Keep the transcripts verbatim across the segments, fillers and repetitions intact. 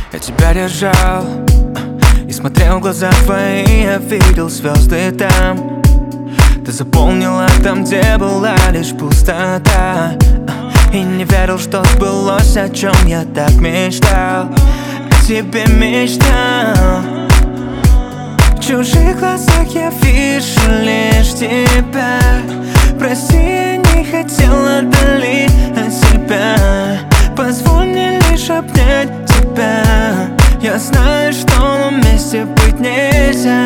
Я тебя держал и смотрел в глаза твои, я видел звезды там. Ты заполнила там, где была лишь пустота, и не верил, что сбылось, о чем я так мечтал. О тебе мечтал. В чужих глазах я вижу лишь тебя. Прости, я не хотела отдалить от себя. Позволь мне лишь обнять тебя. Я знаю, что нам вместе быть нельзя.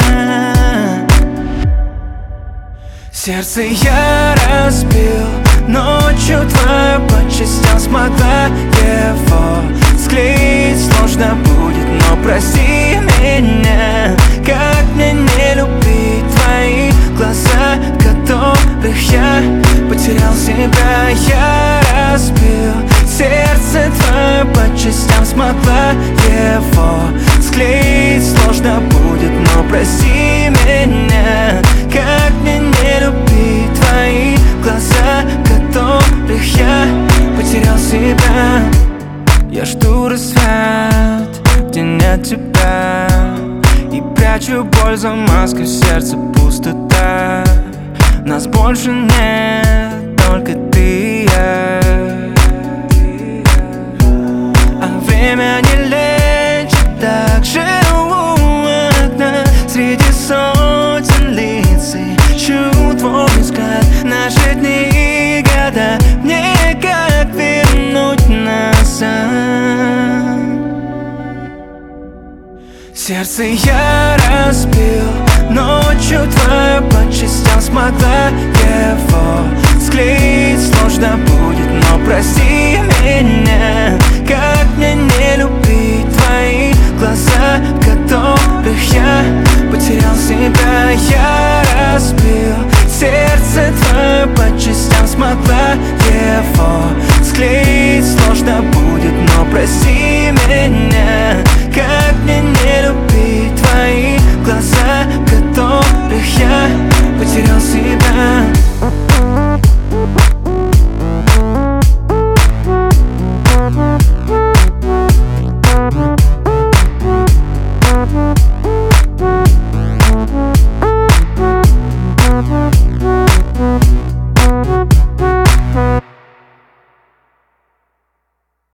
Сердце я разбил, ночью твою по частям смогла его склеить. Сложно будет, но прости меня. Как мне не любить твои глаза, в которых я потерял себя. Я разбил сердце твое по частям, смогла его склеить. Сложно будет, но прости меня. Как мне не любить твои глаза, в которых я потерял себя. Я жду рассвет, где нет тебя, и прячу боль за маской, в сердце пустота. Нас больше нет, только ты и я. А время не лечит, так же у окна. Среди сотен лиц ищу твой взгляд. Наши дни и года, мне как вернуть назад. Сердце я разбил, ночью твою по частям смогла его склеить. Сложно будет, но прости меня. Как мне не любить твои глаза, в которых я потерял себя. Я разбил сердце твое по частям, смогла его склеить. Сложно будет, но прости меня. Как мне не любить твои глаза, в которых я потерял себя.